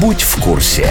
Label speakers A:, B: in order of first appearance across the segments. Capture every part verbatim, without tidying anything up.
A: Будь в курсе.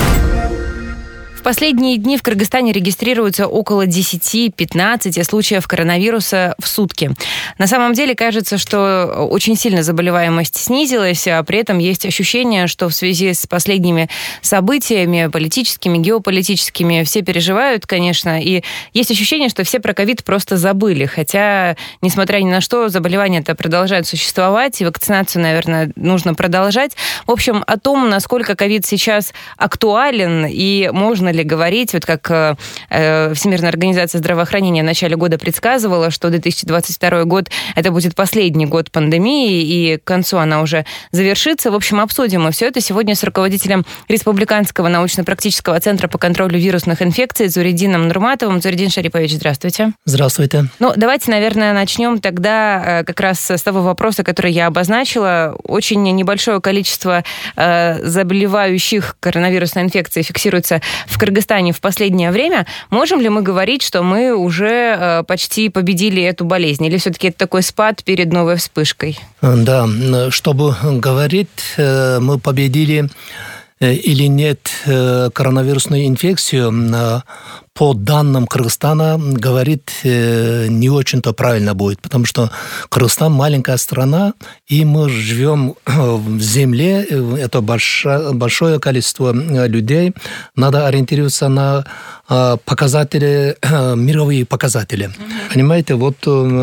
B: В последние дни в Кыргызстане регистрируется около десять-пятнадцать случаев коронавируса в сутки. На самом деле кажется, что очень сильно заболеваемость снизилась, а при этом есть ощущение, что в связи с последними событиями политическими, геополитическими все переживают, конечно, и есть ощущение, что все про ковид просто забыли, хотя, несмотря ни на что, заболевания-то продолжают существовать, и вакцинацию, наверное, нужно продолжать. В общем, о том, насколько ковид сейчас актуален и можно ли говорить, вот как э, Всемирная организация здравоохранения в начале года предсказывала, что две тысячи двадцать второй год это будет последний год пандемии, и к концу она уже завершится. В общем, обсудим мы все это сегодня с руководителем Республиканского научно-практического центра по контролю вирусных инфекций Зуридином Нурматовым. Зуридин Шарипович, здравствуйте.
C: Здравствуйте.
B: Ну, давайте, наверное, начнем тогда э, как раз с того вопроса, который я обозначила. Очень небольшое количество э, заболевающих коронавирусной инфекцией фиксируется в Кыргызстане в последнее время. Можем ли мы говорить, что мы уже э, почти победили эту болезнь? Или все-таки это такой спад перед новой вспышкой?
C: Да, чтобы говорить, мы победили или нет коронавирусную инфекцию, по данным Кыргызстана, говорит, не очень-то правильно будет, потому что Кыргызстан маленькая страна, и мы живем в земле, это большое, большое количество людей, надо ориентироваться на показатели, мировые показатели. Mm-hmm. Понимаете, вот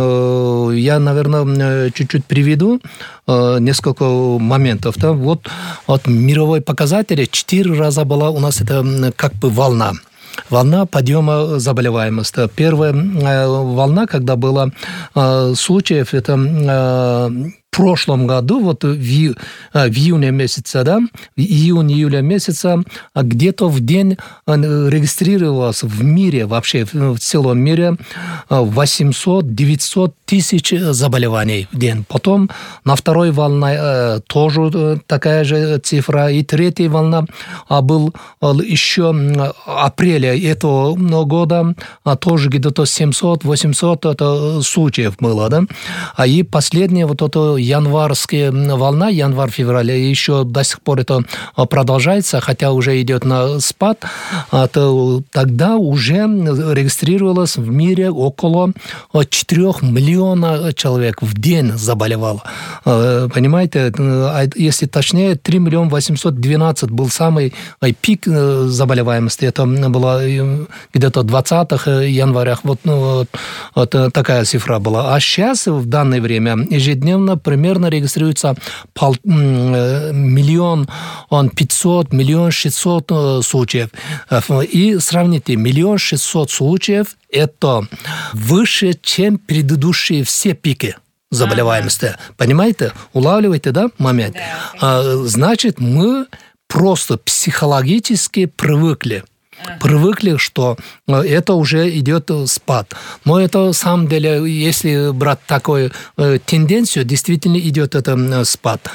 C: я, наверное, чуть-чуть приведу несколько моментов. Да? Вот от мировой показатели четыре раза была у нас это как бы волна. Волна подъема заболеваемости. Первая волна, когда было случаев, это в прошлом году, вот в, ию, в июне месяце, да, в июне-июле месяца, где-то в день регистрировалось в мире, вообще в целом мире, восемьсот-девятьсот тысяч заболеваний в день. Потом на второй волне тоже такая же цифра. И третья волна был еще апреля этого года, тоже где-то семьсот-восемьсот случаев было, да. А и последняя вот эта январская волна, январь-февраль, еще до сих пор это продолжается, хотя уже идет на спад, то тогда уже регистрировалось в мире около четырёх миллионов человек в день заболевало. Понимаете, если точнее, три миллиона восемьсот двенадцать был самый пик заболеваемости. Это было где-то двадцатых январях. Вот, ну, вот такая цифра была. А сейчас, в данное время, ежедневно примерно регистрируется пол, миллион пятьсот, миллион шестьсот случаев. И сравните, миллион шестьсот случаев – это выше, чем предыдущие все пики заболеваемости. Ага. Понимаете? Улавливаете, да, момент? Да, значит, мы просто психологически привыкли. Привыкли, что это уже идет спад. Но это, на самом деле, если брать такую тенденцию, действительно идет это спад.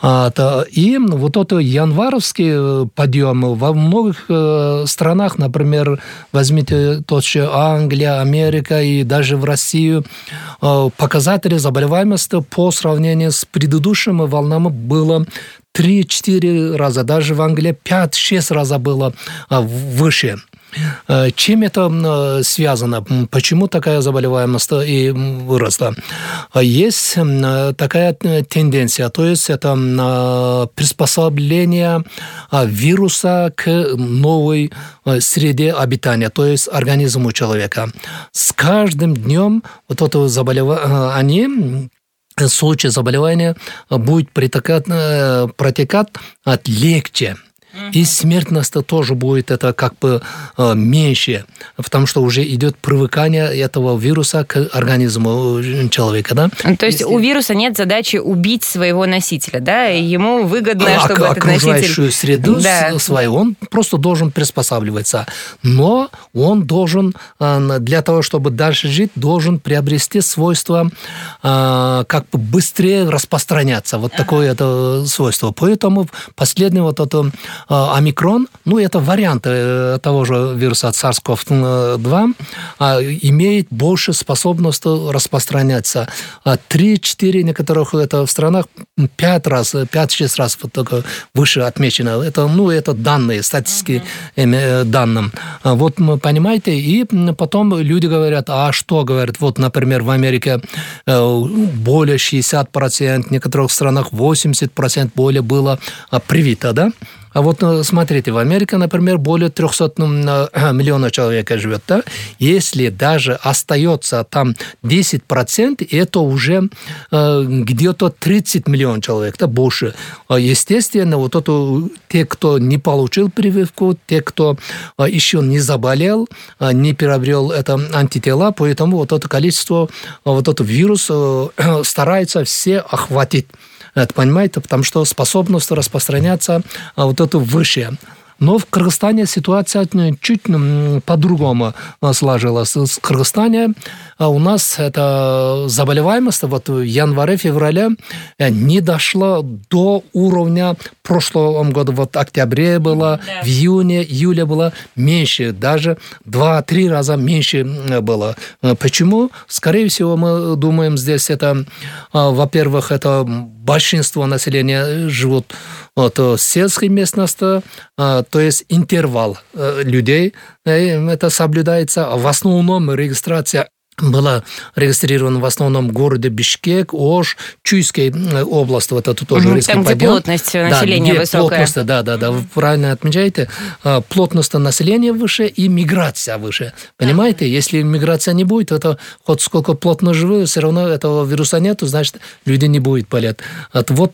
C: И вот этот январский подъем во многих странах, например, возьмите тот же Англия, Америка и даже в Россию, показатели заболеваемости по сравнению с предыдущими волнами было три-четыре раза, даже в Англии пять-шесть раза было выше. Чем это связано? Почему такая заболеваемость и выросла? Есть такая тенденция, то есть это приспособление вируса к новой среде обитания, то есть организму человека. С каждым днем вот это заболевание, они случай заболевания будет протекать, протекать легче. И смертность тоже будет это как бы меньше, потому что уже идет привыкание этого вируса к организму человека, да?
B: То есть Если... у вируса нет задачи убить своего носителя, да? И ему выгодно,
C: а,
B: чтобы этот носитель...
C: Окружающую среду да. свою он просто должен приспосабливаться. Но он должен, для того, чтобы дальше жить, должен приобрести свойство как бы быстрее распространяться. Вот ага. такое это свойство. Поэтому последнее вот это омикрон, ну, это вариант того же вируса SARS-ков два, имеет больше способность распространяться. три-четыре некоторых это в странах пять раз, пять-шесть раз вот только выше отмечено. Это, ну, это данные, статистические uh-huh. данные. Вот, понимаете, и потом люди говорят, а что говорят, вот, например, в Америке более шестьдесят процентов, в некоторых странах восемьдесят процентов более было привито, да? А вот смотрите, в Америке, например, более триста миллионов человек живет. Да? Если даже остается там десять процентов, это уже э, где-то тридцать миллионов человек, да, больше. Естественно, вот это, те, кто не получил прививку, те, кто э, еще не заболел, э, не приобрел это антитела, поэтому вот это количество, э, вот этот вирус э, старается все охватить. Это, понимаете, потому что способность распространяться вот это выше. Но в Кыргызстане ситуация чуть по-другому сложилась. В Кыргызстане у нас эта заболеваемость вот в январе-феврале не дошла до уровня прошлого года. Вот в октябре было, да. В июне, июле было меньше, даже два-три раза меньше было. Почему? Скорее всего, мы думаем, здесь это, во-первых, это большинство населения живут вот, в сельской местности, то есть интервал людей, это соблюдается. В основном регистрация была регистрирована в основном в городе Бишкек, Ош, Чуйской области. Вот это тоже
B: угу, там, где подъем. Плотность населения да, высокая. Плотность,
C: да, да, да, вы правильно отмечаете. Плотность населения выше и миграция выше. Понимаете? Да. Если миграция не будет, это хоть сколько плотно живут, все равно этого вируса нету, значит, люди не будут болеть. Вот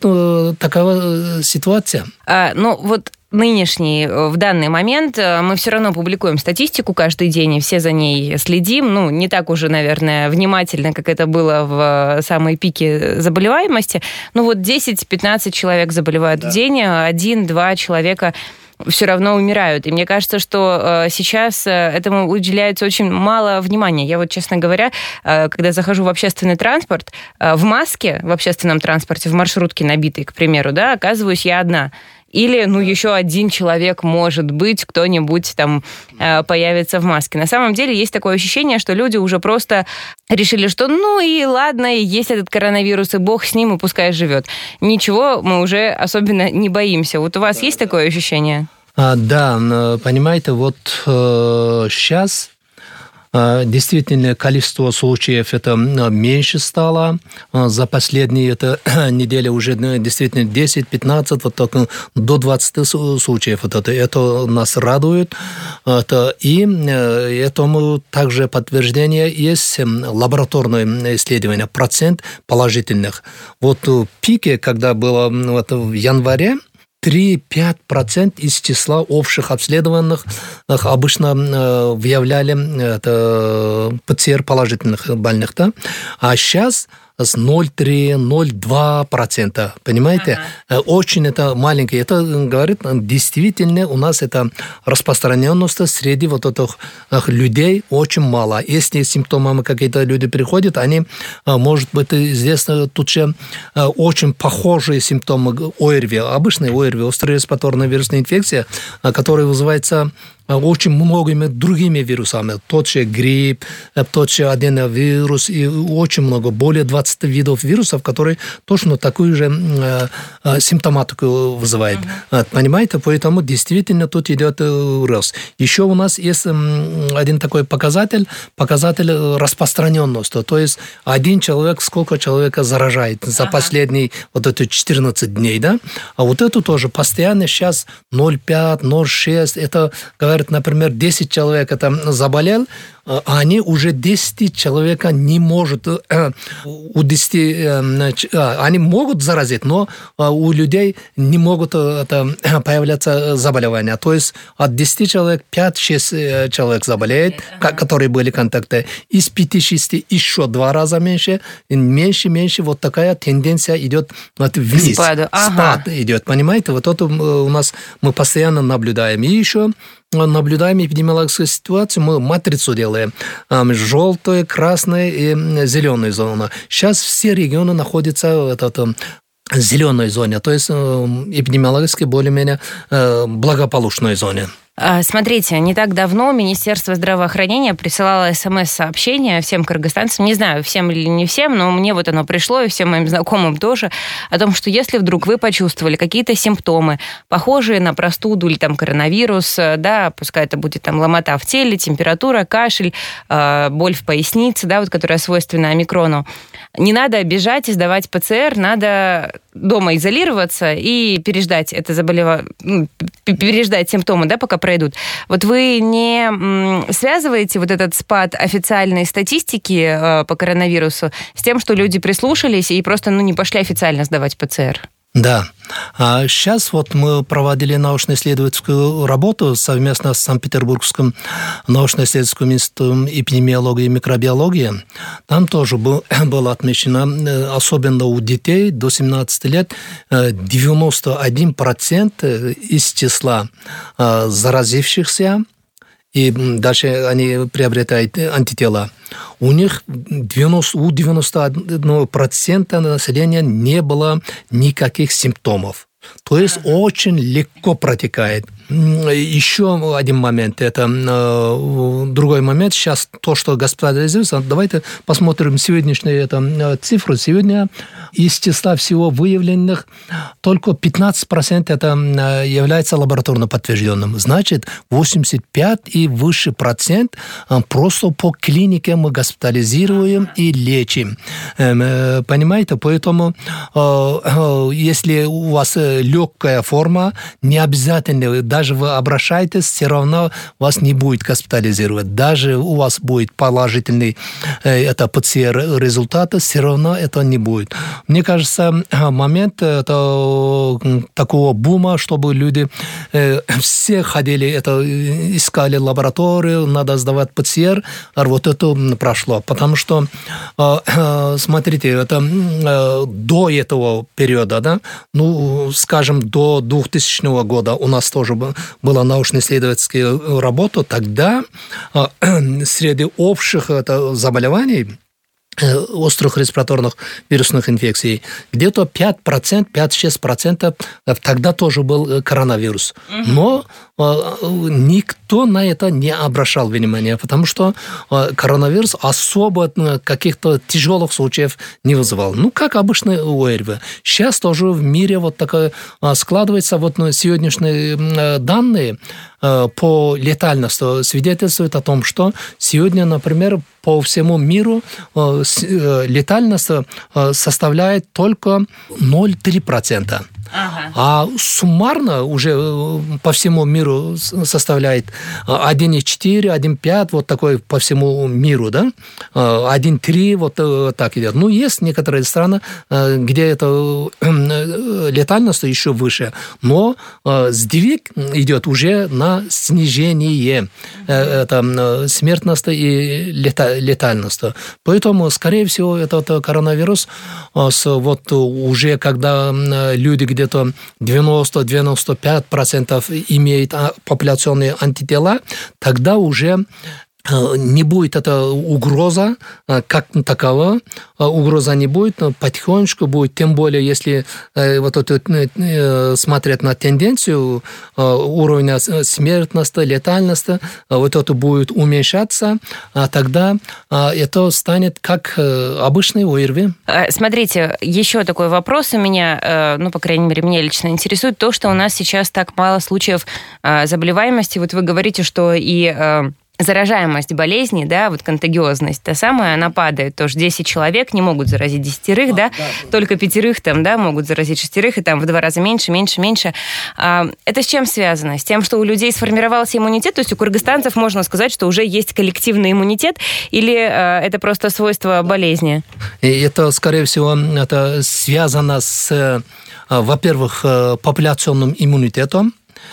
C: такая ситуация.
B: А, ну, вот нынешний, в данный момент, мы все равно публикуем статистику каждый день, и все за ней следим. Ну, не так уже, наверное, внимательно, как это было в самые пике заболеваемости. Ну, вот десять-пятнадцать человек заболевают да. в день, один-два человека все равно умирают. И мне кажется, что сейчас этому уделяется очень мало внимания. Я вот, честно говоря, когда захожу в общественный транспорт, в маске в общественном транспорте, в маршрутке набитой, к примеру, да, оказываюсь я одна. Или, ну, еще один человек, может быть, кто-нибудь там э, появится в маске. На самом деле есть такое ощущение, что люди уже просто решили, что ну и ладно, есть этот коронавирус, и бог с ним, и пускай живет. Ничего мы уже особенно не боимся. Вот у вас да, есть да. такое ощущение?
C: А, да, понимаете, вот э, сейчас... Действительно, количество случаев это меньше стало. За последние это, недели уже действительно десять-пятнадцать, вот так, до двадцати случаев. Вот это, это нас радует. Это, и этому также подтверждение есть лабораторное исследование, процент положительных. Вот в пике, когда было вот, в январе, три-пять процентов из числа общих обследованных обычно выявляли это ПЦР положительных больных. Да? А сейчас с ноль целых три - ноль целых два процента. Понимаете? Ага. Очень это маленькое. Это говорит, действительно у нас это распространенность среди вот этих людей очень мало. Если симптомы какие-то люди приходят, они, может быть, здесь тут же очень похожие симптомы ОРВИ. Обычные ОРВИ, острая респираторная вирусная инфекция, которая вызывается очень многими другими вирусами. Тот же грипп, тот же аденовирус и очень много, более двадцати видов вирусов, которые точно такую же э, симптоматику вызывают. Uh-huh. Понимаете? Поэтому действительно тут идет рост. Еще у нас есть один такой показатель, показатель распространенности. То есть один человек, сколько человека заражает за uh-huh. последние вот эти четырнадцать дней. Да? А вот это тоже постоянно сейчас ноль целых пять - ноль целых шесть. Это говорит, например, десять человек это заболел, а они уже десять человека не могут, у десяти, они могут заразить, но у людей не могут это, появляться заболевания. То есть от десяти человек пять-шесть человек заболеет, которые были контакты. Из пяти-шести еще два раза меньше, меньше-меньше. Вот такая тенденция идет вниз.
B: Спад, ага.
C: Спад идет, понимаете? Вот это у нас мы постоянно наблюдаем. И еще наблюдаем эпидемиологическую ситуацию, мы матрицу делаем. Желтая, красная и зеленая зона. Сейчас все регионы находятся в зеленой зоне, то есть эпидемиологически более-менее благополучной зоне.
B: Смотрите, не так давно Министерство здравоохранения присылало смс-сообщение всем кыргызстанцам, не знаю, всем или не всем, но мне вот оно пришло, и всем моим знакомым тоже, о том, что если вдруг вы почувствовали какие-то симптомы, похожие на простуду или там коронавирус, да, пускай это будет там ломота в теле, температура, кашель, боль в пояснице, да, вот, которая свойственна омикрону, не надо бежать и сдавать ПЦР, надо дома изолироваться и переждать это заболевание, переждать симптомы, да, пока пройдут. Вот вы не связываете вот этот спад официальной статистики по коронавирусу с тем, что люди прислушались и просто, ну, не пошли официально сдавать ПЦР?
C: Да. А сейчас вот мы проводили научно-исследовательскую работу совместно с Санкт-Петербургским научно-исследовательским институтом эпидемиологии и микробиологии. Там тоже был, было отмечено, особенно у детей до семнадцати лет, девяносто один процент из числа заразившихся, и дальше они приобретают антитела. У них девяносто, у девяноста одного процента населения не было никаких симптомов. То есть очень легко протекает. Еще один момент, это э, другой момент. Сейчас то, что госпитализируется, давайте посмотрим сегодняшние это, цифры. Сегодня из числа всего выявленных только пятнадцать процентов это является лабораторно подтвержденным. Значит, восемьдесят пять и выше процент просто по клинике мы госпитализируем и лечим. Э, понимаете? Поэтому э, э, если у вас легкая форма, не обязательно, даже вы обращаетесь, все равно вас не будет госпитализировать. Даже у вас будет положительный э, это ПЦР результат, все равно это не будет. Мне кажется, момент это, такого бума, чтобы люди э, все ходили, это, искали лабораторию, надо сдавать ПЦР, а вот это прошло. Потому что, э, э, смотрите, это э, до этого периода, да, ну, скажем, до двухтысячного года у нас тоже была научно-исследовательская работа, тогда среди общих это, заболеваний, острых респираторных вирусных инфекций, где-то пять процентов, пять-шесть процентов тогда тоже был коронавирус. Но никто на это не обращал внимания, потому что коронавирус особо каких-то тяжелых случаев не вызывал. Ну, как обычно у ОРВИ. Сейчас тоже в мире вот такое складывается. Вот сегодняшние данные по летальности свидетельствуют о том, что сегодня, например, по всему миру летальность составляет только ноль целых три десятых процента. Ага. А суммарно уже по всему миру составляет один целых четыре, один целых пять, вот такой по всему миру, да? один целых три, вот так идет. Ну, есть некоторые страны, где это летальность еще выше, но сдвиг идет уже на снижение это, смертности и летальности. Поэтому, скорее всего, этот коронавирус вот уже когда люди где-то девяносто-девяносто пять процентов имеют популяционные антитела, тогда уже не будет эта угроза как такова, угроза не будет, но потихонечку будет, тем более, если вот это, смотреть на тенденцию уровня смертности, летальности, вот это будет уменьшаться, тогда это станет как обычный ОРВИ.
B: Смотрите, еще такой вопрос у меня, ну, по крайней мере, меня лично интересует то, что у нас сейчас так мало случаев заболеваемости. Вот вы говорите, что и заражаемость болезни, да, вот контагиозность, та самая, она падает. Тоже десять человек не могут заразить десятерых, а, да? да, только пятерых там, да, могут заразить шестерых, и там в два раза меньше, меньше, меньше. А, это с чем связано? С тем, что у людей сформировался иммунитет? То есть у кыргызстанцев можно сказать, что уже есть коллективный иммунитет, или а, это просто свойство болезни?
C: И это, скорее всего, это связано с, во-первых, популяционным иммунитетом.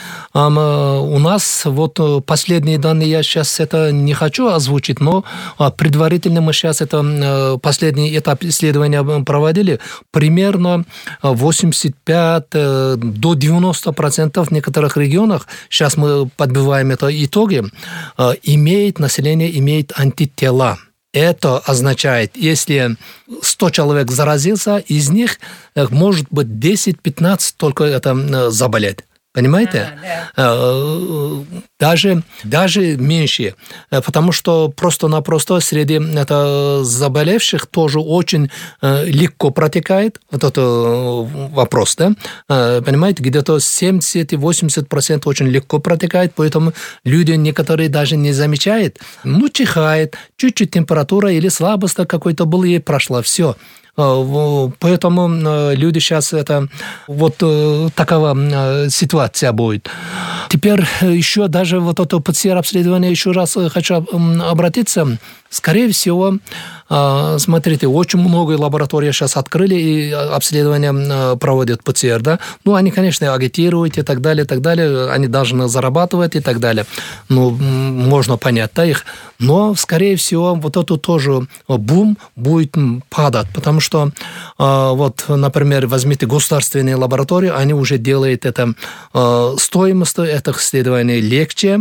C: У нас вот последние данные, я сейчас это не хочу озвучить, но предварительно мы сейчас это последний этап исследования проводили, примерно восемьдесят пять до девяноста процентов в некоторых регионах, сейчас мы подбиваем это итоги, имеет население, имеет антитела. Это означает, если сто человек заразился, из них может быть десять-пятнадцать только это заболеть. Понимаете? А, да. Даже, даже меньше. Потому что просто-напросто среди это, заболевших тоже очень легко протекает. Вот это вопрос, да? Понимаете? Где-то семьдесят-восемьдесят процентов очень легко протекает, поэтому люди некоторые даже не замечают. Ну, чихает, чуть-чуть температура или слабость какой-то была и прошла. Все. Поэтому люди сейчас это вот такая ситуация будет. Теперь еще даже вот это ПЦР-обследование, еще раз хочу обратиться. Скорее всего, смотрите, очень много лабораторий сейчас открыли и обследования проводят ПЦР, да. Ну, они, конечно, агитируют и так далее, и так далее. Они должны зарабатывать и так далее. Ну, можно понять, да, их. Но, скорее всего, вот это тоже бум будет падать, потому что, вот, например, возьмите государственные лаборатории, они уже делают это, стоимость этих исследований легче,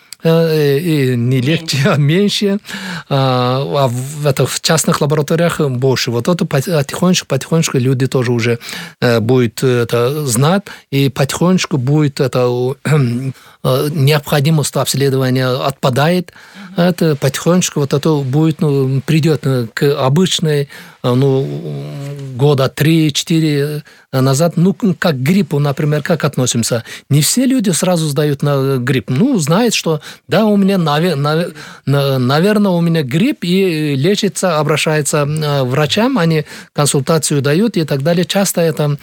C: и не легче, а меньше, а в, это, в частных лабораториях больше. Вот это потихонечку, потихонечку люди тоже уже будут это знать, и потихонечку будет это необходимость обследования отпадает. Это потихонечку вот это будет, ну, придет к обычной, ну, года три-четыре назад, ну, как к гриппу, например, как относимся. Не все люди сразу сдают на грипп. Ну, знают, что да, у меня, наверное, у меня грипп, и лечится, обращается к врачам, они консультацию дают и так далее. Часто это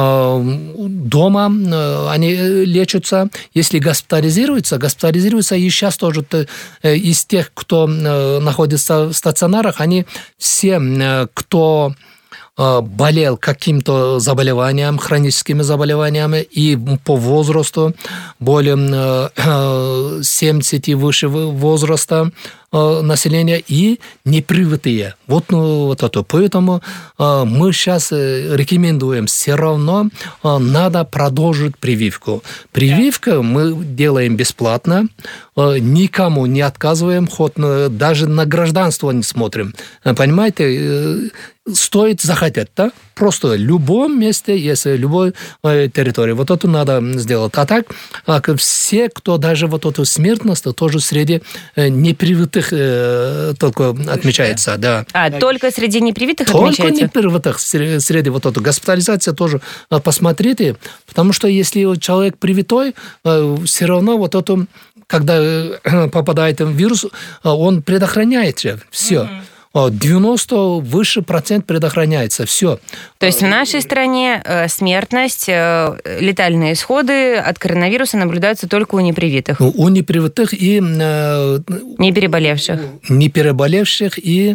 C: дома они лечатся. Если госпитализируются, госпитализируются и сейчас тоже из тех, кто находится в стационарах, они все, кто болел каким-то заболеванием, хроническими заболеваниями, и по возрасту более семьдесят и выше возраста населения, и непривитые. Вот, ну, вот это. Поэтому мы сейчас рекомендуем, все равно надо продолжить прививку. Прививку мы делаем бесплатно, никому не отказываем, хоть даже на гражданство не смотрим. Понимаете, стоит захотеть, да? Просто в любом месте, если в любой территории. Вот это надо сделать. А так, все, кто даже вот эту смертность, тоже среди непривитых только отмечается. Да.
B: А, только среди непривитых
C: только
B: отмечается?
C: Только непривитых среди вот этой госпитализации тоже посмотрите, потому что если человек привитой, все равно вот это, когда попадает вирус, он предохраняется. Все. Mm-hmm. девяносто выше процент предохраняется. Все.
B: То есть в нашей стране смертность, летальные исходы от коронавируса наблюдаются только у непривитых?
C: У непривитых и...
B: Не переболевших.
C: Не переболевших и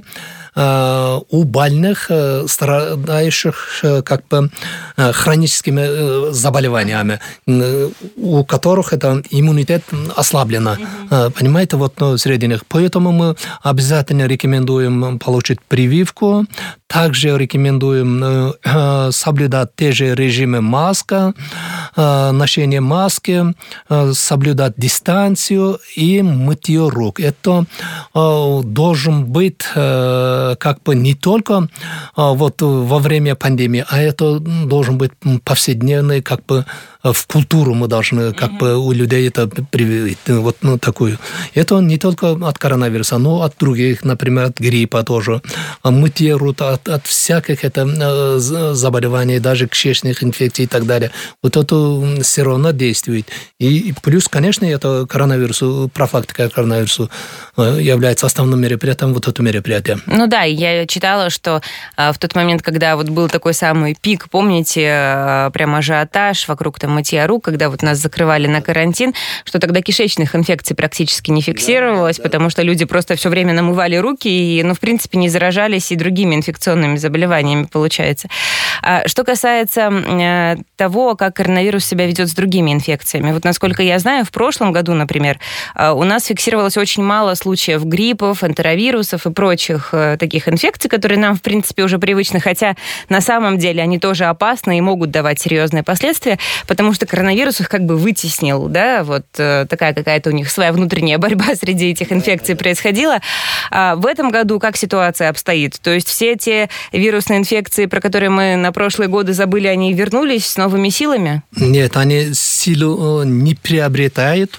C: у больных, страдающих как бы хроническими заболеваниями, у которых это иммунитет ослаблен. Mm-hmm. Понимаете, вот, ну, среди них. Поэтому мы обязательно рекомендуем получить прививку. Также рекомендуем соблюдать те же режимы маска, ношение маски, соблюдать дистанцию и мытье рук. Это должен быть как бы не только вот во время пандемии, а это должен быть повседневный, как бы в культуру мы должны как mm-hmm. бы у людей это привить. Вот, ну, такую. Это не только от коронавируса, но от других, например, от гриппа тоже. Мытье рук от, от всяких это заболеваний, даже кишечных инфекций и так далее. Вот это все равно действует. И плюс, конечно, это коронавирусу, профилактика коронавирусу является основным мероприятием, вот это мероприятие.
B: Ну да, я читала, что в тот момент, когда вот был такой самый пик, помните, прям ажиотаж вокруг там мытья рук, когда вот нас закрывали на карантин, что тогда кишечных инфекций практически не фиксировалось, да, да. потому что люди просто все время намывали руки и, ну, в принципе, не заражались и другими инфекционными заболеваниями, получается. А что касается того, как коронавирус себя ведет с другими инфекциями, вот насколько я знаю, в прошлом году, например, у нас фиксировалось очень мало случаев гриппов, энтеровирусов и прочих таких инфекций, которые нам, в принципе, уже привычны, хотя на самом деле они тоже опасны и могут давать серьезные последствия, потому потому что коронавирус их как бы вытеснил, да, вот такая какая-то у них своя внутренняя борьба среди этих инфекций происходила. А в этом году как ситуация обстоит? То есть все те вирусные инфекции, про которые мы на прошлые годы забыли, они вернулись с новыми силами?
C: Нет, они силу не приобретают.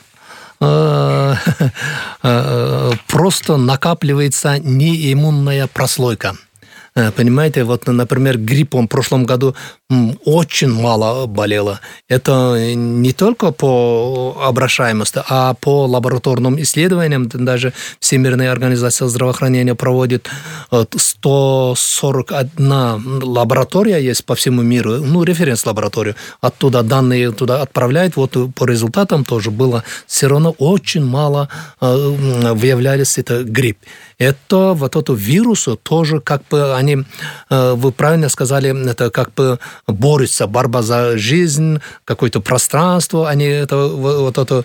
C: Просто накапливается неиммунная прослойка. Понимаете, вот, например, гриппом в прошлом году очень мало болело. Это не только по обращаемости, а по лабораторным исследованиям. Даже Всемирная организация здравоохранения проводит сто сорок одна лаборатория есть по всему миру, ну, референс-лабораторию. Оттуда данные туда отправляют. Вот по результатам тоже было все равно очень мало выявлялись это грипп. Это вот эту вирусу тоже как бы они, вы правильно сказали, это как бы борются, борьба за жизнь, какое-то пространство, они это вот это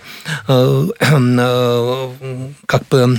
C: как бы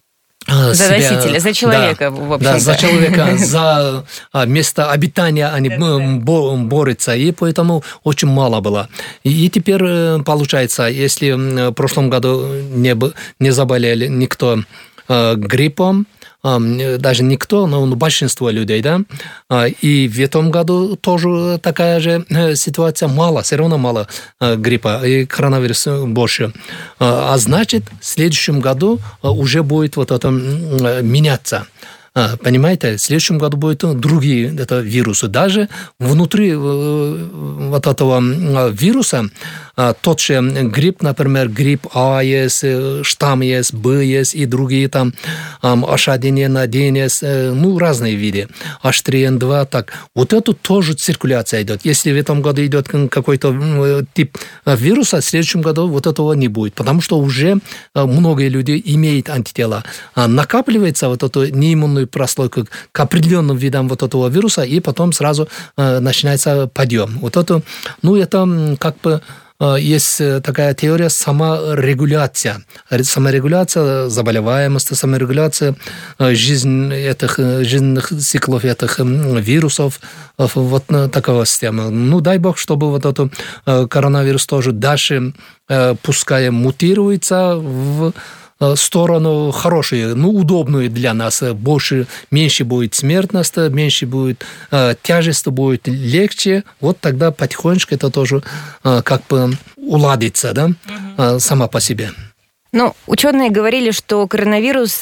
B: за себя, носителя, за человека,
C: да,
B: в общем-то.
C: Да, за человека, за место обитания они борются, и поэтому очень мало было. И теперь получается, если в прошлом году не, не заболели никто гриппом, даже никто, но большинство людей, да, и в этом году тоже такая же ситуация, мало, все равно мало гриппа, и коронавирус больше. А значит, в следующем году уже будет вот это меняться. Понимаете, в следующем году будут другие это, вирусы. Даже внутри вот этого вируса тот же грипп, например, грипп А есть, штамм есть, Б есть и другие там эйч один эн один есть, ну, разные виды. эйч три эн два, так. Вот это тоже циркуляция идет. Если в этом году идет какой-то тип вируса, в следующем году вот этого не будет, потому что уже многие люди имеют антитела. Накапливается вот эту неиммунную прослойку к определенным видам вот этого вируса, и потом сразу начинается подъем. Вот это, ну, это как бы есть такая теория саморегуляция. Саморегуляция заболеваемости, саморегуляция жизнь этих, жизненных циклов этих вирусов. Вот такая система. Ну, дай бог, чтобы вот этот коронавирус тоже дальше, пускай мутируется в сторону хорошую, ну, удобную для нас. Больше, меньше будет смертность, меньше будет э, тяжесть, будет легче. Вот тогда потихонечку это тоже э, как бы уладится, да, э, сама по себе.
B: Ну, ученые говорили, что коронавирус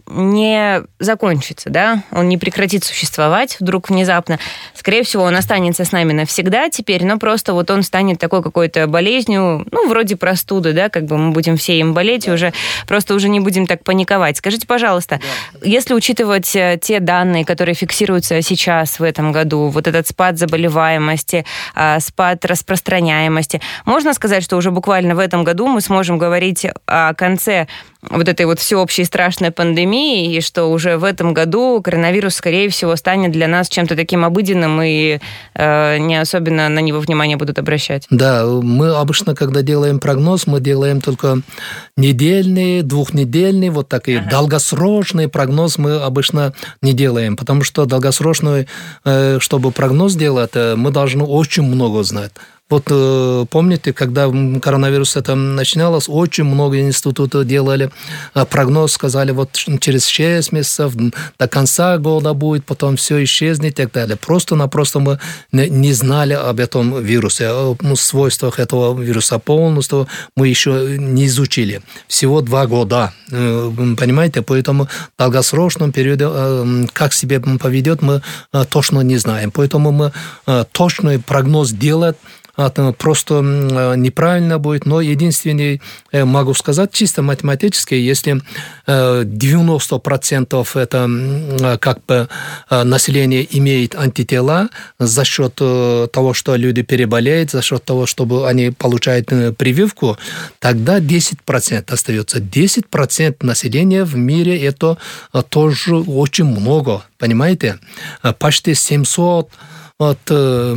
B: не закончится, да, он не прекратит существовать вдруг внезапно. Скорее всего, он останется с нами навсегда теперь, но просто вот он станет такой какой-то болезнью, ну, вроде простуды, да, как бы мы будем все им болеть, да. уже просто уже не будем так паниковать. Скажите, пожалуйста, да. если учитывать те данные, которые фиксируются сейчас в этом году, вот этот спад заболеваемости, спад распространяемости, можно сказать, что уже буквально в этом году мы сможем говорить о конце вот этой вот всеобщей страшной пандемии, и что уже в этом году коронавирус, скорее всего, станет для нас чем-то таким обыденным, и э, не особенно на него внимание будут обращать.
C: Да, мы обычно, когда делаем прогноз, мы делаем только недельный, двухнедельный, вот такие ага. долгосрочный прогноз мы обычно не делаем, потому что долгосрочный, э, чтобы прогноз делать, мы должны очень много знать. Вот помните, когда коронавирус это начиналось, очень много институтов делали прогноз, сказали, вот через шесть месяцев до конца года будет, потом все исчезнет и так далее. Просто-напросто мы не знали об этом вирусе, о свойствах этого вируса полностью мы еще не изучили. Всего два года, понимаете? Поэтому в долгосрочном периоде, как себя поведет, мы точно не знаем. Поэтому мы точный прогноз делать просто неправильно будет, но единственное, могу сказать, чисто математически, если девяносто процентов это как бы население имеет антитела за счет того, что люди переболеют, за счет того, чтобы они получают прививку, тогда десять процентов остается. десять процентов населения в мире это тоже очень много, понимаете? Почти семьсот от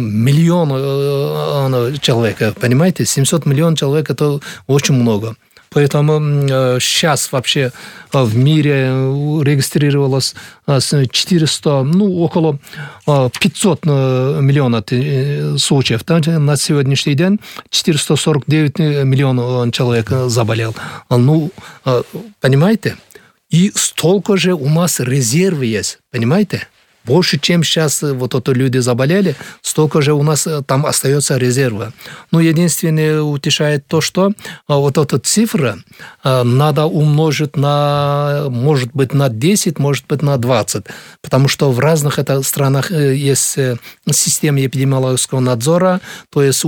C: миллиона человек, понимаете? семьсот миллионов человек – это очень много. Поэтому сейчас вообще в мире регистрировалось четыреста, ну, около пятьсот миллионов случаев. На сегодняшний день четыреста сорок девять миллионов человек заболел. Ну, понимаете? И столько же у нас резервы есть, понимаете? Больше, чем сейчас вот это люди заболели, столько же у нас там остается резерва. Но единственное утешает то, что вот эта цифра надо умножить на, может быть, на десять, может быть, на двадцать. Потому что в разных это странах есть система эпидемиологического надзора, то есть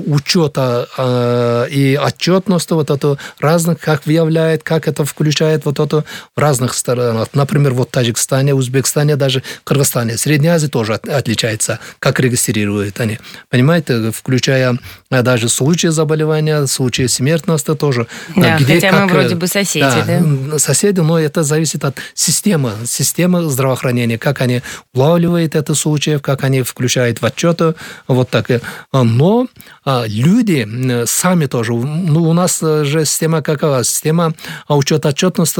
C: учета и отчетности вот это разных, как выявляет, как это включает вот это в разных странах. Например, вот в Таджикистане, Узбекистане, даже в Кыргызстане. Средняя Азия тоже отличается, как регистрируют они. Понимаете, включая даже случаи заболевания, случаи смертности тоже.
B: Да, где, хотя как, мы вроде бы соседи, да,
C: да? Соседи, но это зависит от системы, системы здравоохранения, как они улавливают это случаи, как они включают в отчеты, вот так. Но люди сами тоже, ну, у нас же система какова? Система учета отчетности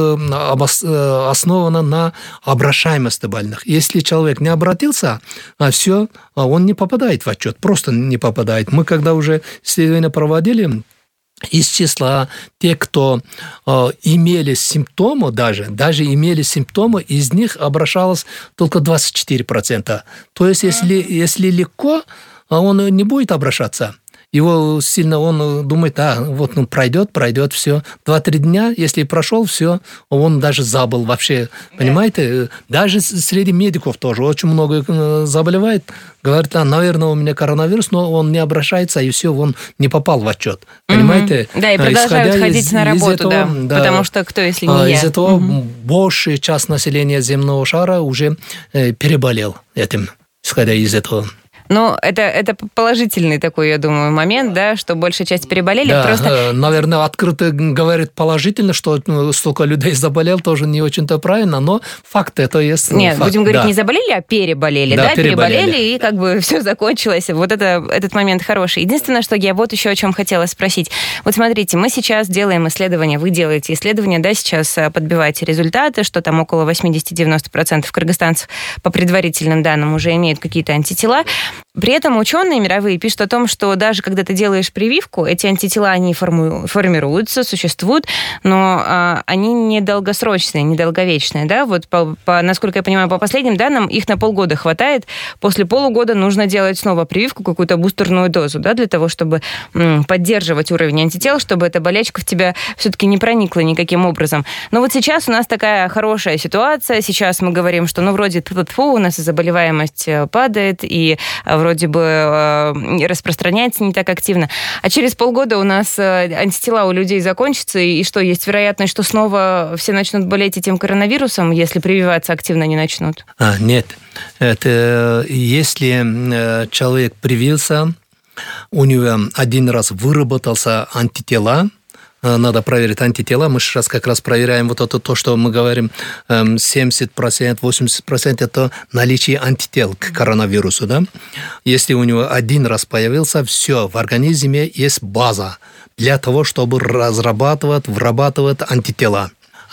C: основана на обращаемости больных. Если человек не обратился, а все, он не попадает в отчет, просто не попадает. Мы когда уже исследования проводили, из числа тех, кто э, имели симптомы даже, даже имели симптомы, из них обращалось только двадцать четыре процента. То есть, если, если легко, он не будет обращаться. Его сильно, он думает, а, вот ну, пройдет, пройдет, все. Два-три дня, если прошел, все, он даже забыл вообще. Понимаете? Даже среди медиков тоже очень много заболевает. Говорит, а, наверное, у меня коронавирус, но он не обращается, и все, он не попал в отчет. Понимаете?
B: Да, и продолжают Исходя ходить из, на работу, этого, да, да. Потому что кто, если не
C: из
B: я?
C: Из этого угу. большая часть населения земного шара уже э, переболел этим, исходя из этого.
B: Ну, это, это положительный такой, я думаю, момент, да, что большая часть переболели.
C: Да,
B: просто...
C: наверное, открыто говорит положительно, что столько людей заболел, тоже не очень-то правильно, но факт это есть.
B: Нет,
C: факт.
B: будем говорить,
C: да.
B: не заболели, а переболели, да, да переболели. переболели, и как бы все закончилось. Вот это, этот момент хороший. Единственное, что я вот еще о чем хотела спросить. Вот смотрите, мы сейчас делаем исследования, вы делаете исследования, да, сейчас подбиваете результаты, что там около восемьдесят-девяносто процентов кыргызстанцев по предварительным данным уже имеют какие-то антитела. При этом ученые мировые пишут о том, что даже когда ты делаешь прививку, эти антитела, они форму, формируются, существуют, но а, они не долгосрочные, не долговечные. Да? Вот по, по, насколько я понимаю, по последним данным, их на полгода хватает. После полугода нужно делать снова прививку, какую-то бустерную дозу, да, для того, чтобы м, поддерживать уровень антител, чтобы эта болячка в тебя все-таки не проникла никаким образом. Но вот сейчас у нас такая хорошая ситуация. Сейчас мы говорим, что ну вроде тьфу-тьфу, у нас и заболеваемость падает, и вроде бы э, распространяется не так активно. А через полгода у нас э, антитела у людей закончатся, и, и что, есть вероятность, что снова все начнут болеть этим коронавирусом, если прививаться активно не начнут?
C: А, нет. Это если человек привился, у него один раз выработался антитела, надо проверить антитела. Мы сейчас как раз проверяем вот это то, что мы говорим, семьдесят процентов, восемьдесят процентов это наличие антител к коронавирусу. Да? Если у него один раз появился, все, в организме есть база для того, чтобы разрабатывать, вырабатывать антитела.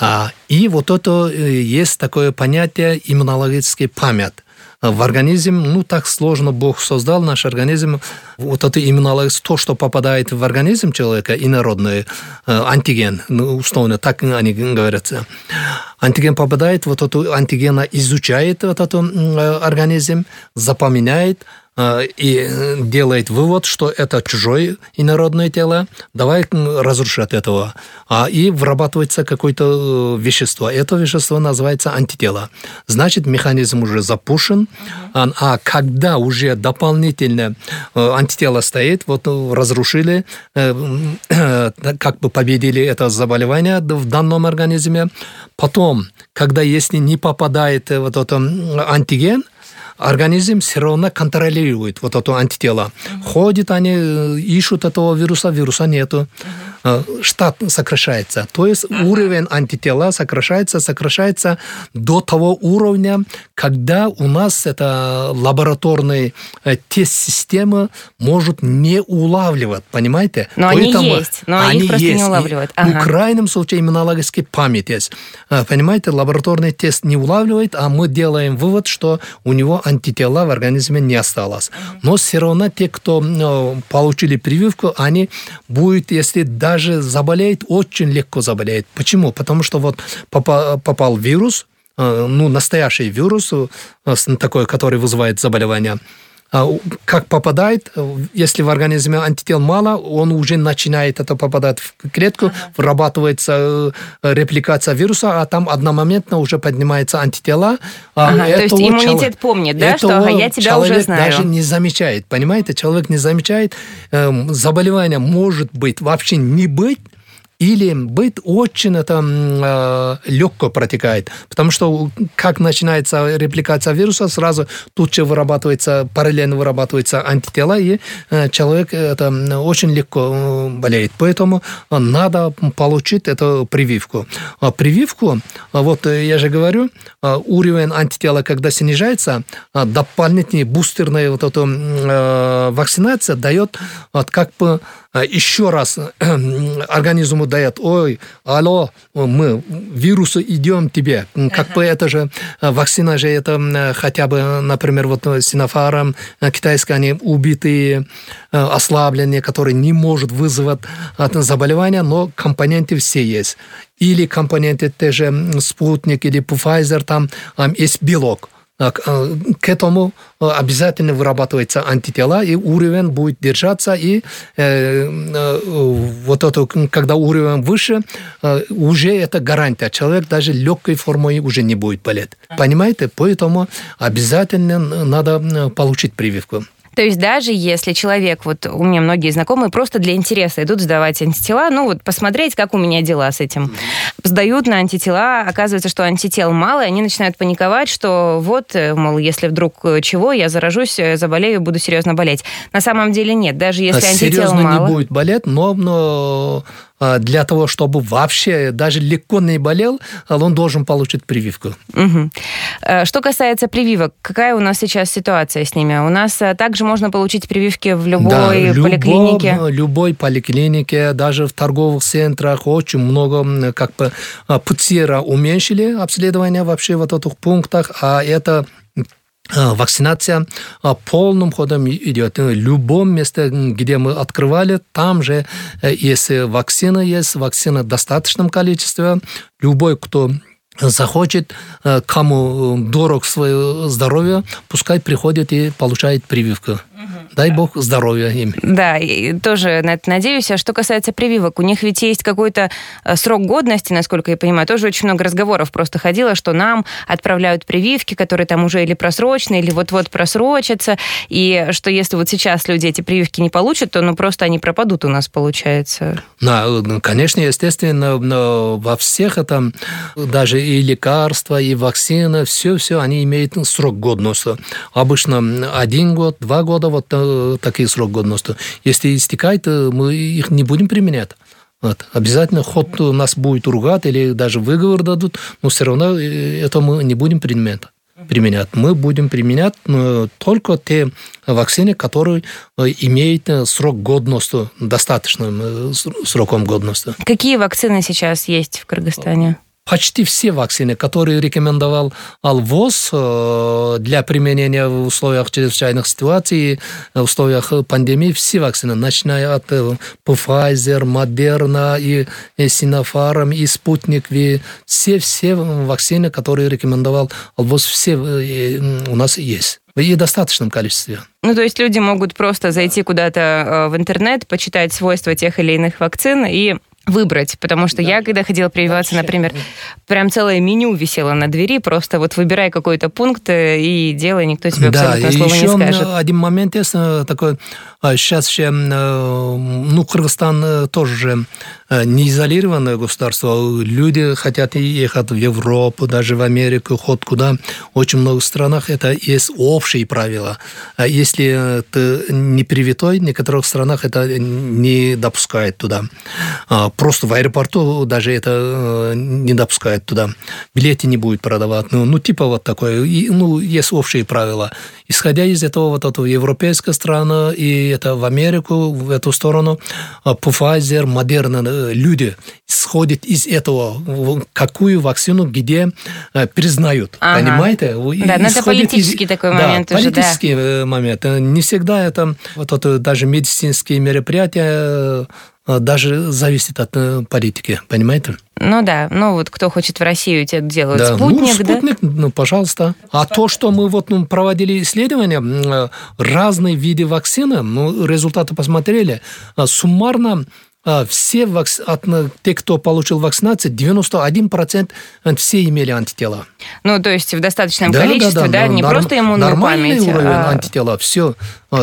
C: И вот это есть такое понятие иммунологическая память. В организм, ну, так сложно Бог создал наш организм. Вот это именно то, что попадает в организм человека, инородный э, антиген, ну, условно, так они говорят. Антиген попадает, вот это антигена изучает вот этот э, организм, запоминает, и делает вывод, что это чужое инородное тело, давай разрушать этого. И вырабатывается какое-то вещество. Это вещество называется антитело. Значит, механизм уже запущен, uh-huh. а когда уже дополнительно антитело стоит, вот разрушили, как бы победили это заболевание в данном организме, потом, когда если не попадает вот этот антиген, организм все равно контролирует вот это антитело. Uh-huh. Ходят они, ищут этого вируса, вируса нету. Uh-huh. Штат сокращается. То есть uh-huh. уровень антитела сокращается, сокращается до того уровня, когда у нас эта лабораторная тест-система может не улавливать, понимаете?
B: Но
C: Поэтому
B: они есть, но
C: они
B: их просто
C: есть.
B: не улавливают.
C: Ага. В крайнем случае иммунологическая память есть. Понимаете, лабораторный тест не улавливает, а мы делаем вывод, что у него антитела в организме не осталось. Но все равно те, кто получили прививку, они будут, если даже заболеют, очень легко заболеют. Почему? Потому что вот попал вирус, ну, настоящий вирус, такой, который вызывает заболевание. Как попадает, если в организме антител мало, он уже начинает это попадать в клетку, ага. вырабатывается репликация вируса, а там одномоментно уже поднимаются антитела.
B: Ага, то есть иммунитет чел... помнит, да, что ага, я тебя уже знаю.
C: Человек даже не замечает, понимаете? Человек не замечает, заболевание может быть, вообще не быть, или быть очень это э, легко протекает. Потому что как начинается репликация вируса, сразу тут же вырабатывается, параллельно вырабатываются антитела, и э, человек это очень легко болеет. Поэтому надо получить эту прививку. А прививку, вот я же говорю, уровень антитела, когда снижается, дополнительная бустерная вот эта э, вакцинация дает вот, как бы еще раз организму дает, ой, алло, мы вирусу идем тебе. Как uh-huh. бы это же, вакцина же это хотя бы, например, вот Синофарм, китайские, они убитые, ослабленные, которые не может вызвать заболевания, но компоненты все есть. Или компоненты те же Спутник или Pfizer, там есть белок. К этому обязательно вырабатываются антитела, и уровень будет держаться, и э, э, вот это, когда уровень выше, э, уже это гарантия. Человек даже легкой формой уже не будет болеть. Понимаете? Поэтому обязательно надо получить прививку.
B: То есть даже если человек, вот у меня многие знакомые просто для интереса идут сдавать антитела, ну вот посмотреть, как у меня дела с этим. Сдают на антитела, оказывается, что антител мало, и они начинают паниковать, что вот, мол, если вдруг чего, я заражусь, заболею, буду серьезно болеть. На самом деле нет, даже если антител
C: серьезно
B: мало...
C: Серьезно не будет болеть, но... но... для того, чтобы вообще даже легко не болел, он должен получить прививку.
B: Угу. Что касается прививок, какая у нас сейчас ситуация с ними? У нас также можно получить прививки в любой да, поликлинике?
C: В любой поликлинике, даже в торговых центрах очень много, как бы, ПЦР уменьшили обследование вообще в этих пунктах, а это... Вакцинация полным ходом идет. В любом месте, где мы открывали, там же есть вакцина, есть вакцина в достаточном количестве. Любой, кто захочет, кому дорог свое здоровье, пускай приходит и получает прививку. Дай бог здоровья им.
B: Да, и тоже на это надеюсь. А что касается прививок, у них ведь есть какой-то срок годности, насколько я понимаю. Тоже очень много разговоров просто ходило, что нам отправляют прививки, которые там уже или просрочены, или вот-вот просрочатся, и что если вот сейчас люди эти прививки не получат, то ну просто они пропадут у нас, получается.
C: Да, конечно, естественно, но во всех этом, даже и лекарства, и вакцины, все-все, они имеют срок годности. Обычно один год, два года, вот такие срок годности. Если истекает, мы их не будем применять. Вот. Обязательно ход нас будет ругать или даже выговор дадут, но все равно это мы не будем применять. применять. Мы будем применять только те вакцины, которые имеют срок годности, достаточным сроком годности.
B: Какие вакцины сейчас есть в Кыргызстане?
C: Почти все вакцины, которые рекомендовал ВОЗ для применения в условиях чрезвычайных ситуаций, в условиях пандемии, все вакцины, начиная от Pfizer, Moderna, и Sinopharm, и Спутник, и все-все вакцины, которые рекомендовал ВОЗ, все у нас есть. И в достаточном количестве.
B: Ну, то есть люди могут просто зайти куда-то в интернет, почитать свойства тех или иных вакцин и выбрать, потому что да. я, когда ходила прививаться, например, прям целое меню висело на двери, просто вот выбирай какой-то пункт и делай, никто тебе абсолютно да, слова не скажет.
C: Да, один момент есть такой, сейчас еще, ну, Кыргызстан тоже же не изолированное государство, люди хотят ехать в Европу, даже в Америку, хоть куда, в очень многих странах это есть общие правила. Если ты не привитой, в некоторых странах это не допускает туда. просто в аэропорту даже это не допускают туда. Билеты не будут продавать. Ну, ну типа вот такое. И, ну, есть общие правила. Исходя из этого, вот эту европейская страна и это в Америку, в эту сторону, Pfizer, Moderna, люди исходят из этого, какую вакцину где признают. Ага. Понимаете?
B: Да, но это политический из... такой момент
C: да,
B: уже,
C: политический
B: да.
C: момент. Не всегда это, вот это даже медицинские мероприятия даже зависит от политики, понимаете?
B: Ну да, ну вот кто хочет в Россию, те делают
C: да.
B: спутник,
C: ну, спутник,
B: да?
C: Ну, пожалуйста. А то, что мы вот ну, проводили исследования, разные виды вакцины, ну, результаты посмотрели, суммарно все вакци... от те, кто получил вакцинацию, девяносто один процент все имели антитела.
B: Ну, то есть в достаточном
C: да,
B: количестве, да, да, да не норм... просто иммунную
C: нормальный
B: память.
C: уровень
B: а...
C: антитела, все,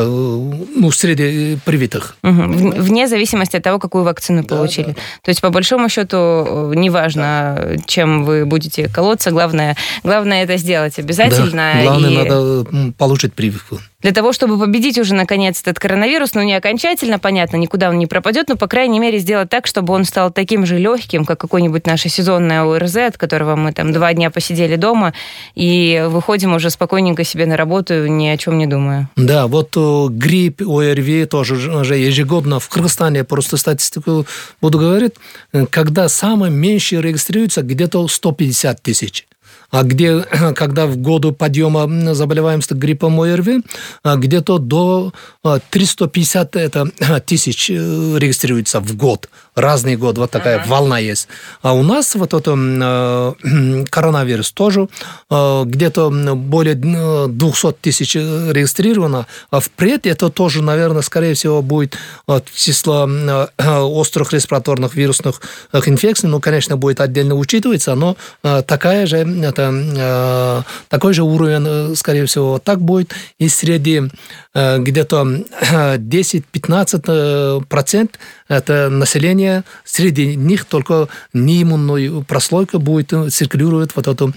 C: ну, среди привитых.
B: Угу. Вне зависимости от того, какую вакцину да, получили. Да. То есть, по большому счету, неважно, да. чем вы будете колоться, главное, главное это сделать обязательно.
C: Да. Главное,
B: и...
C: надо получить прививку.
B: Для того, чтобы победить уже, наконец, этот коронавирус, ну, не окончательно, понятно, никуда он не пропадет, но, по крайней мере, сделать так, чтобы он стал таким же легким, как какой-нибудь наше сезонное ОРЗ, от которого мы там два дня посидели дома и выходим уже спокойненько себе на работу, ни о чем не думая.
C: Да, вот грипп, ОРВИ тоже уже ежегодно в Кыргызстане, просто статистику буду говорить, когда самое меньше регистрируется где-то сто пятьдесят тысяч. А где, когда в году подъема заболеваемости гриппом ОРВИ, где-то до триста пятьдесят тысяч регистрируется в год. Разный год, вот такая ага. волна есть. А у нас вот это коронавирус тоже где-то более двести тысяч регистрировано. А впредь это тоже, наверное, скорее всего, будет число острых респираторных вирусных инфекций. Ну, конечно, будет отдельно учитываться, но такая же это, такой же уровень, скорее всего, так будет. И среди где-то десять-пятнадцать процентов это население, среди них только неиммунная прослойка будет циркулировать вот этот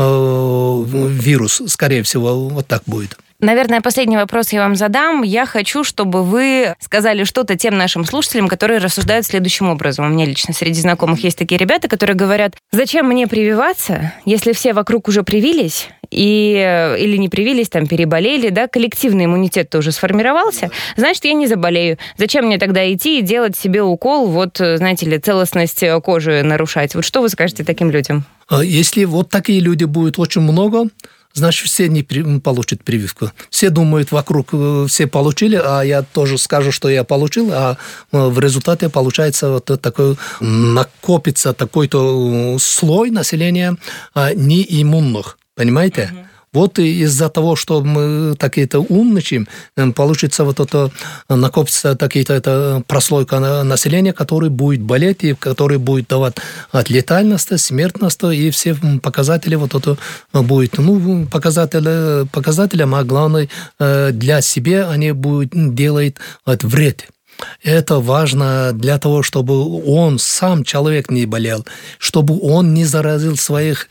C: э, вирус, скорее всего, вот так будет.
B: Наверное, последний вопрос я вам задам. Я хочу, чтобы вы сказали что-то тем нашим слушателям, которые рассуждают следующим образом. У меня лично среди знакомых есть такие ребята, которые говорят, зачем мне прививаться, если все вокруг уже привились, и, или не привились, там, переболели, да, коллективный иммунитет-то уже сформировался, значит, я не заболею. Зачем мне тогда идти и делать себе укол, вот, знаете ли, целостность кожи нарушать? Вот что вы скажете таким людям?
C: Если вот такие люди будет очень много, значит, все не получат прививку. Все думают, вокруг все получили, а я тоже скажу, что я получил, а в результате получается вот такой, накопится такой-то слой населения неиммунных. Понимаете? Uh-huh. Вот и из-за того, что мы такие-то умничаем, получится вот это, накопится такие-то это прослойка населения, который будет болеть, и который будет давать от летальности, смертности, и все показатели вот это будет. Ну, показатели, показателям, а главное, для себя они будут делать вред. Это важно для того, чтобы он, сам человек, не болел, чтобы он не заразил своих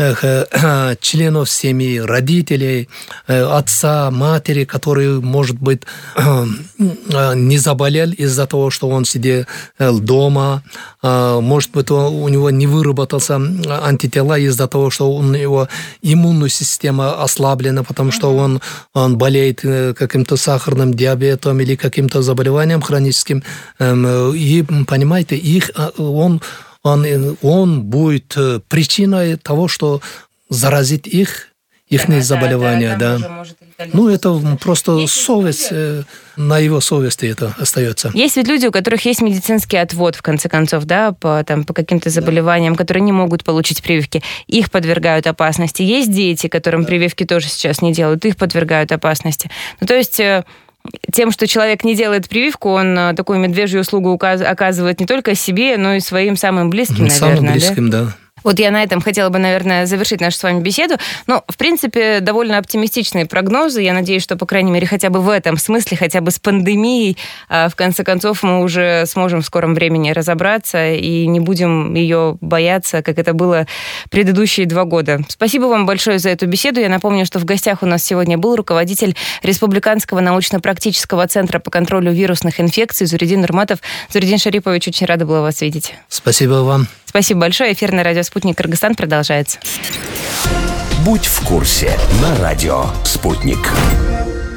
C: э, членов семьи, родителей, э, отца, матери, которые, может быть, э, не заболел из-за того, что он сидел дома, э, может быть, он, у него не выработался антитела из-за того, что у него иммунная система ослаблена, потому что он, он болеет каким-то сахарным диабетом или каким-то заболеванием хроническим, и, понимаете, их, он, он, он будет причиной того, что заразит их, их да, заболевания. Да, да. Да. Ну, это просто есть совесть, люди... на его совести это остается.
B: Есть ведь люди, у которых есть медицинский отвод, в конце концов, да, по, там, по каким-то заболеваниям, да. которые не могут получить прививки, их подвергают опасности. Есть дети, которым да. прививки тоже сейчас не делают, их подвергают опасности. Ну, то есть... Тем, что человек не делает прививку, он такую медвежью услугу оказывает не только себе, но и своим самым близким, наверное.
C: Самым близким, да. да.
B: Вот я на этом хотела бы, наверное, завершить нашу с вами беседу. Но, в принципе, довольно оптимистичные прогнозы. Я надеюсь, что, по крайней мере, хотя бы в этом смысле, хотя бы с пандемией, в конце концов, мы уже сможем в скором времени разобраться и не будем ее бояться, как это было предыдущие два года. Спасибо вам большое за эту беседу. Я напомню, что в гостях у нас сегодня был руководитель Республиканского научно-практического центра по контролю вирусных инфекций Зуридин Нурматов. Зуридин Шарипович, очень рада была вас видеть.
C: Спасибо вам.
B: Спасибо большое. Эфир на радио «Спутник Кыргызстан» продолжается.
A: Будь в курсе на радио «Спутник».